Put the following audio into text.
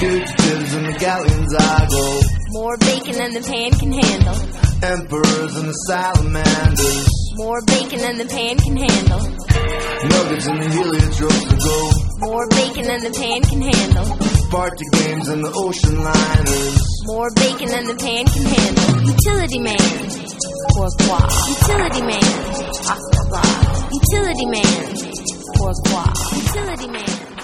Fugitives in the galleons I go. More bacon than the pan can handle. Emperors and the salamanders. More bacon than the pan can handle. Nuggets in the heliotropes to go. More bacon than the pan can handle. Party games and the ocean liners. More bacon than the pan can handle. Utility man. Pourquoi? Utility man. Blah, blah, blah. Utility man. Pourquoi? Utility man.